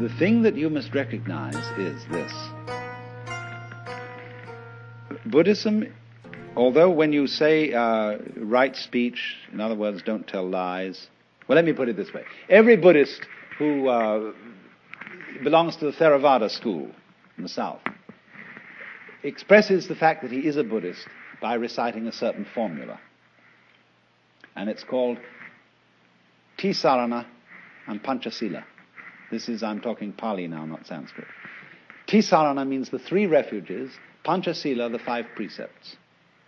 The thing that you must recognize is this. Buddhism, although when you say right speech, in other words, don't tell lies, well, let me put it this way. Every Buddhist who belongs to the Theravada school in the South expresses the fact that he is a Buddhist by reciting a certain formula. And it's called Tisarana and Panchasila. I'm talking Pali now, not Sanskrit. Tisarana means the 3 refuges, Panchasila, the 5 precepts.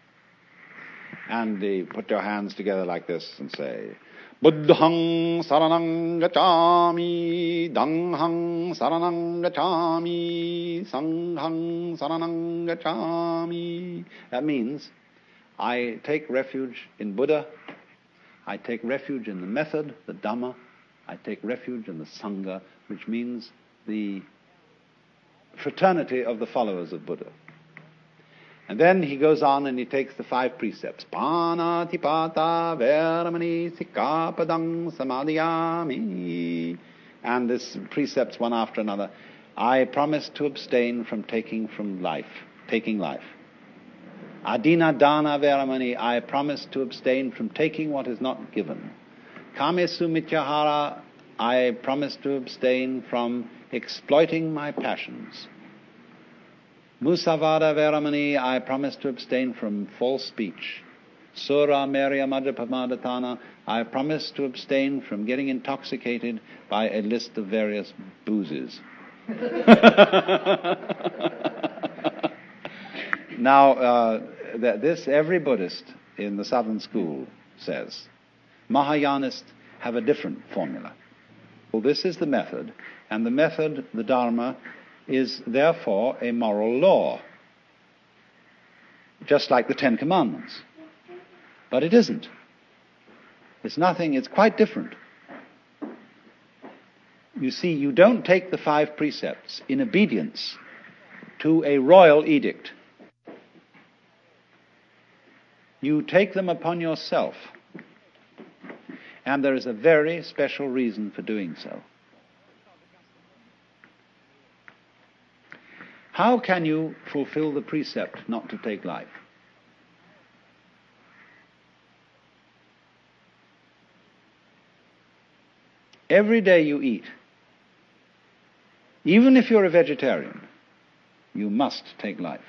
And they put your hands together like this and say, Buddhang saranang gacchami, Danghang saranang gacchami, Sanghang saranang gacchami. That means, I take refuge in Buddha, I take refuge in the method, the Dhamma, I take refuge in the Sangha, which means the fraternity of the followers of Buddha. And then he goes on and he takes the 5 precepts. Panatipata veramani sikkapadang samadhiyami. And this precepts one after another. I promise to abstain from taking life. Adina dana veramani. I promise to abstain from taking what is not given. Kamesu mityahara. I promise to abstain from exploiting my passions. Musavada veramani, I promise to abstain from false speech. Sura merya madhyapamadhatana, I promise to abstain from getting intoxicated by a list of various boozes. Now, this every Buddhist in the Southern School says. Mahayanists have a different formula. Well, this is the method, and the method, the Dharma, is therefore a moral law, just like the 10 Commandments. But it isn't. It's quite different. You see, you don't take the 5 precepts in obedience to a royal edict. You take them upon yourself. And there is a very special reason for doing so. How can you fulfill the precept not to take life? Every day you eat, even if you're a vegetarian, you must take life.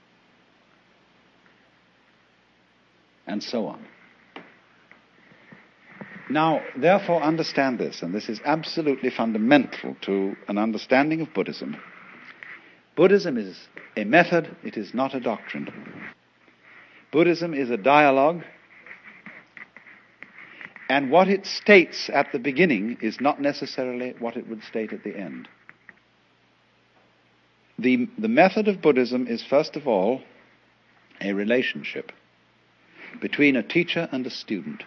And so on. Now, therefore, understand this, and this is absolutely fundamental to an understanding of Buddhism. Buddhism is a method, it is not a doctrine. Buddhism is a dialogue, and what it states at the beginning is not necessarily what it would state at the end. The method of Buddhism is, first of all, a relationship between a teacher and a student.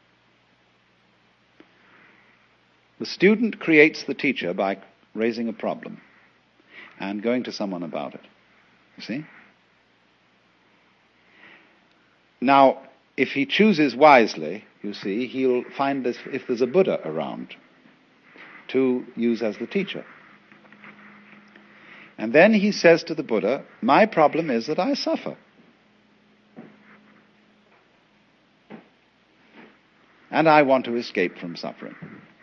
The student creates the teacher by raising a problem and going to someone about it. You see? Now, if he chooses wisely, you see, he'll find this, if there's a Buddha around, to use as the teacher. And then he says to the Buddha, my problem is that I suffer. And I want to escape from suffering.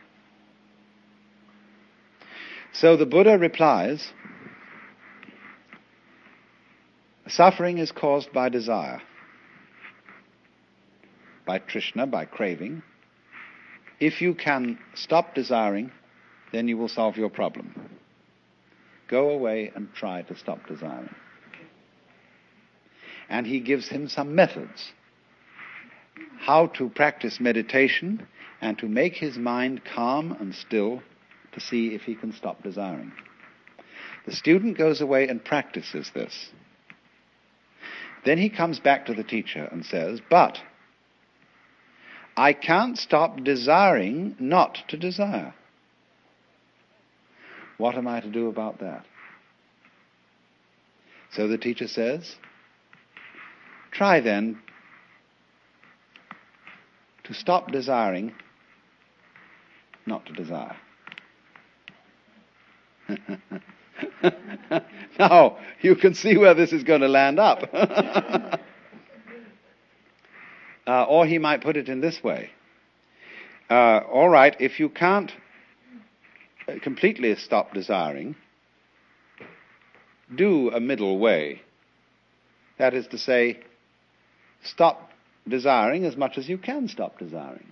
So the Buddha replies, suffering is caused by desire, by trishna, by craving. If you can stop desiring, then you will solve your problem. Go away and try to stop desiring. And he gives him some methods, how to practice meditation and to make his mind calm and still to see if he can stop desiring. The student goes away and practices this. Then he comes back to the teacher and says, but I can't stop desiring not to desire. What am I to do about that? So the teacher says, try then to stop desiring not to desire. Now, you can see where this is going to land up. Or he might put it in this way. All right, if you can't completely stop desiring, do a middle way. That is to say, stop desiring as much as you can stop desiring.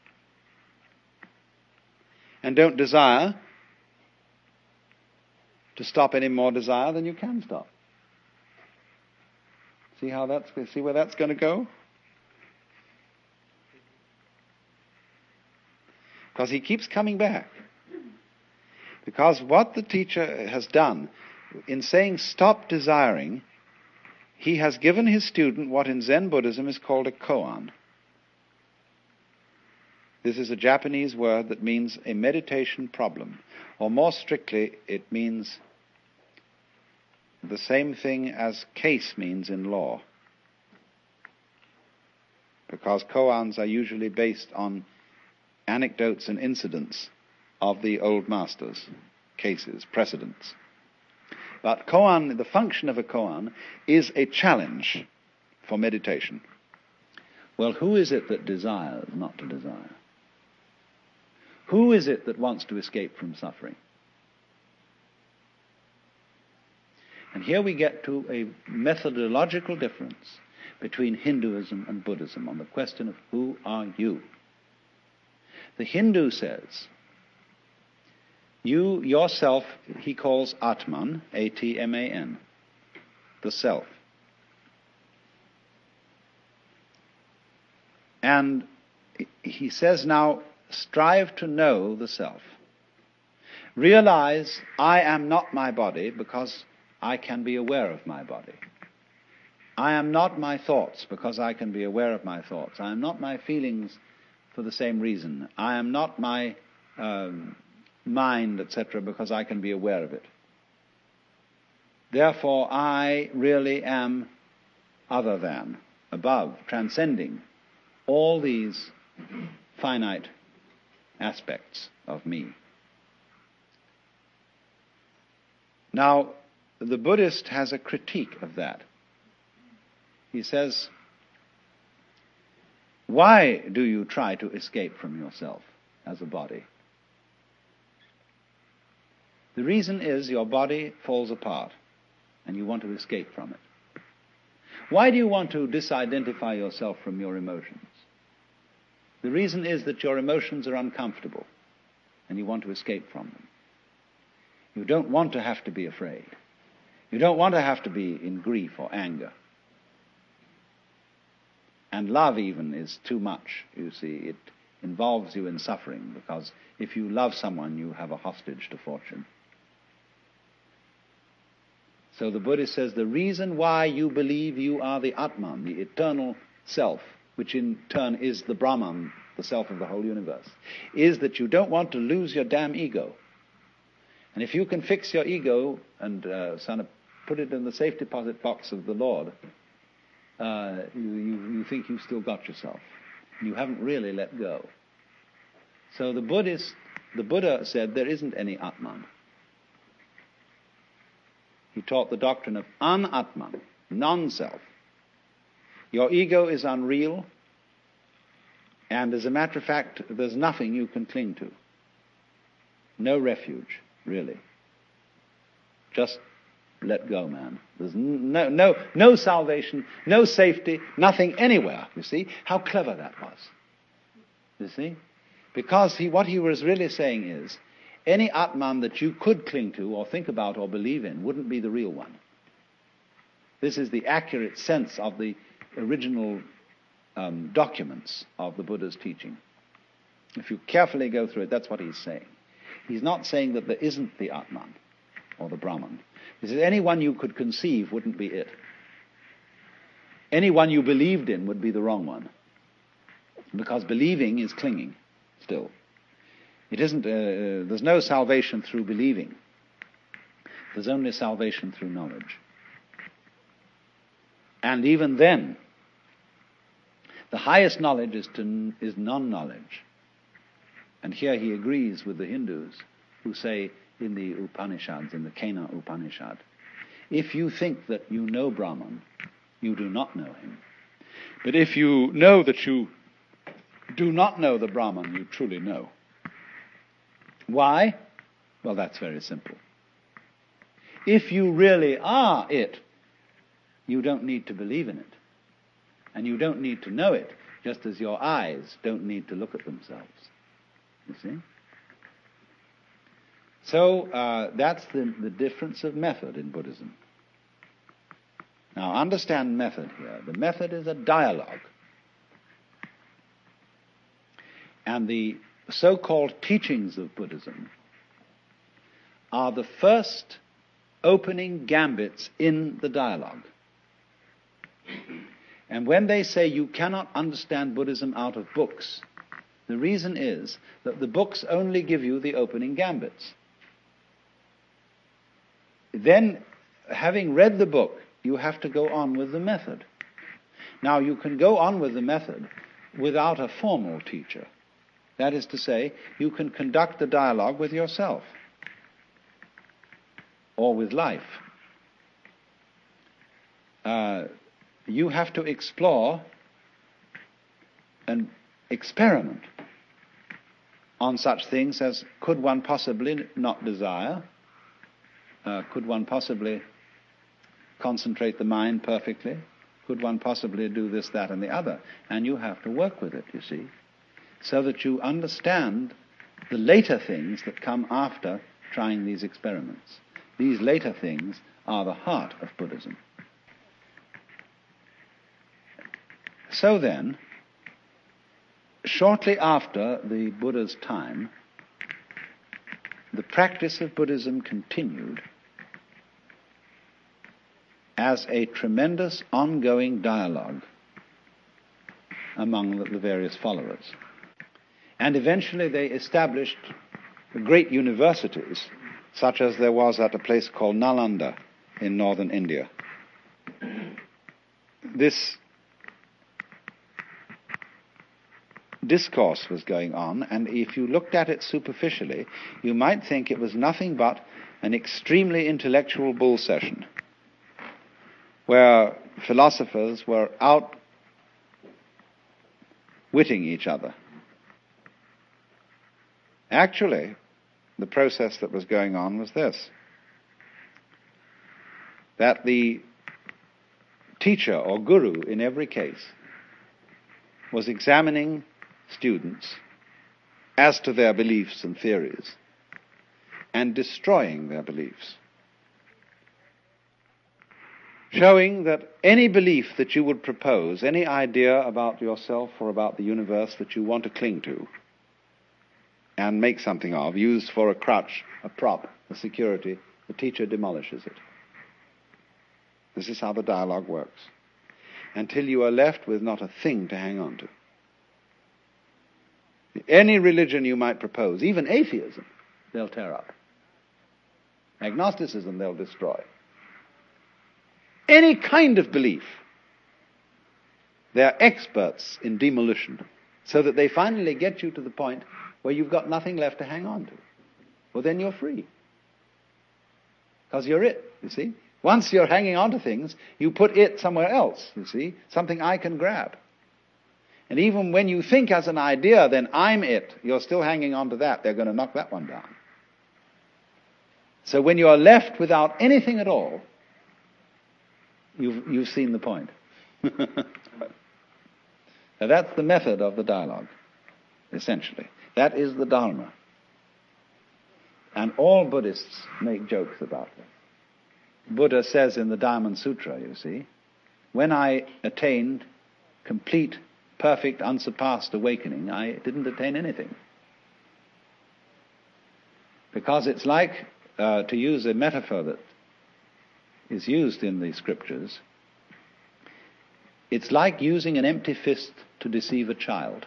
And don't desire to stop any more desire than you can stop. See where that's going to go? Because he keeps coming back. Because what the teacher has done in saying stop desiring, he has given his student what in Zen Buddhism is called a koan. This is a Japanese word that means a meditation problem. Or more strictly, it means the same thing as case means in law. Because koans are usually based on anecdotes and incidents of the old masters, cases, precedents. But koan, the function of a koan, is a challenge for meditation. Well, who is it that desires not to desire? Who is it that wants to escape from suffering? And here we get to a methodological difference between Hinduism and Buddhism on the question of who are you? The Hindu says, you yourself, he calls Atman, A-T-M-A-N, the self. And he says now, strive to know the self. Realize I am not my body because I can be aware of my body. I am not my thoughts because I can be aware of my thoughts. I am not my feelings for the same reason. I am not my mind, etc., because I can be aware of it. Therefore, I really am other than, above, transcending all these finite aspects of me. Now, the Buddhist has a critique of that. He says, why do you try to escape from yourself as a body? The reason is your body falls apart and you want to escape from it. Why do you want to disidentify yourself from your emotions? The reason is that your emotions are uncomfortable and you want to escape from them. You don't want to have to be afraid. You don't want to have to be in grief or anger. And love even is too much, you see. It involves you in suffering because if you love someone, you have a hostage to fortune. So the Buddhist says the reason why you believe you are the Atman, the eternal self, which in turn is the Brahman, the self of the whole universe, is that you don't want to lose your damn ego. And if you can fix your ego and put it in the safe deposit box of the Lord, you think you've still got yourself. You haven't really let go. So the Buddha said there isn't any Atman. He taught the doctrine of an-Atman, non-self. Your ego is unreal, and as a matter of fact, there's nothing you can cling to. No refuge, really. Just let go, man. There's no salvation, no safety, nothing anywhere, you see. How clever that was. You see? Because what he was really saying is, any Atman that you could cling to or think about or believe in wouldn't be the real one. This is the accurate sense of the original documents of the Buddha's teaching. If you carefully go through it, that's what he's saying. He's not saying that there isn't the Atman or the Brahman. He says anyone you could conceive wouldn't be it. Anyone you believed in would be the wrong one. Because believing is clinging still. It isn't. There's no salvation through believing. There's only salvation through knowledge. And even then, the highest knowledge is non-knowledge. And here he agrees with the Hindus who say in the Upanishads, in the Kena Upanishad. If you think that you know Brahman, you do not know him. But if you know that you do not know the Brahman, you truly know. Why? Well, that's very simple. If you really are it, you don't need to believe in it. And you don't need to know it, just as your eyes don't need to look at themselves. You see? So that's the difference of method in Buddhism. Now understand method here. The method is a dialogue. And the so-called teachings of Buddhism are the first opening gambits in the dialogue. And when they say you cannot understand Buddhism out of books, the reason is that the books only give you the opening gambits. Then, having read the book, you have to go on with the method. Now, you can go on with the method without a formal teacher. That is to say, you can conduct the dialogue with yourself or with life. You have to explore and experiment on such things as, could one possibly not desire? Could one possibly concentrate the mind perfectly? Could one possibly do this, that, and the other? And you have to work with it, you see, so that you understand the later things that come after trying these experiments. These later things are the heart of Buddhism. So then, shortly after the Buddha's time, the practice of Buddhism continued as a tremendous ongoing dialogue among the various followers. And eventually they established great universities, such as there was at a place called Nalanda in northern India. This discourse was going on, and if you looked at it superficially, you might think it was nothing but an extremely intellectual bull session, where philosophers were outwitting each other. Actually, the process that was going on was this: that the teacher or guru in every case was examining students as to their beliefs and theories and destroying their beliefs, showing that any belief that you would propose, any idea about yourself or about the universe that you want to cling to and make something of, used for a crutch, a prop, a security, the teacher demolishes it. This is how the dialogue works, until you are left with not a thing to hang on to. Any religion you might propose, even atheism, they'll tear up. Agnosticism, they'll destroy. Any kind of belief, they're experts in demolition, so that they finally get you to the point where you've got nothing left to hang on to. Well, then you're free. Because you're it, you see. Once you're hanging on to things, you put it somewhere else, you see, something I can grab. And even when you think as an idea, then I'm it, you're still hanging on to that. They're going to knock that one down. So when you are left without anything at all, you've seen the point. Now that's the method of the dialogue, essentially. That is the Dharma. And all Buddhists make jokes about it. Buddha says in the Diamond Sutra, you see, when I attained complete, perfect, unsurpassed awakening, I didn't attain anything. Because it's like, to use a metaphor that is used in the scriptures, it's like using an empty fist to deceive a child.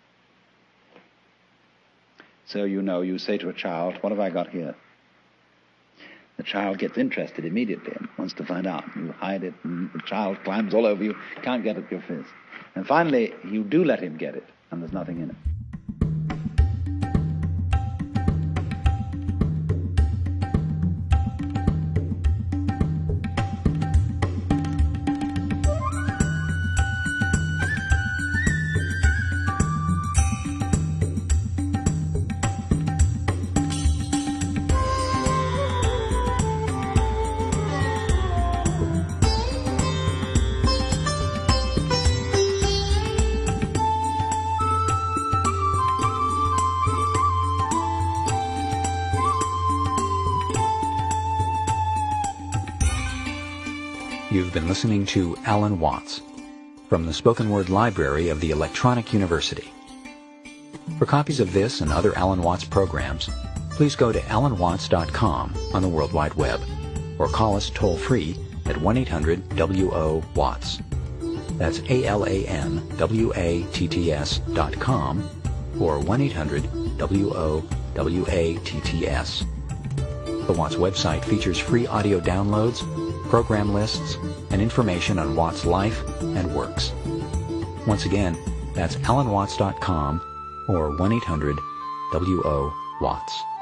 So you say to a child, what have I got here? The child gets interested immediately and wants to find out. You hide it, and the child climbs all over you, can't get at your fist. And finally, you do let him get it, and there's nothing in it. You've been listening to Alan Watts from the Spoken Word Library of the Electronic University. For copies of this and other Alan Watts programs, please go to alanwatts.com on the World Wide Web or call us toll-free at 1-800-WO-WATTS. That's ALANWATTS.com or 1-800-WO-WATTS. The Watts website features free audio downloads, program lists, and information on Watts' life and works. Once again, that's alanwatts.com or 1-800-WO-WATTS.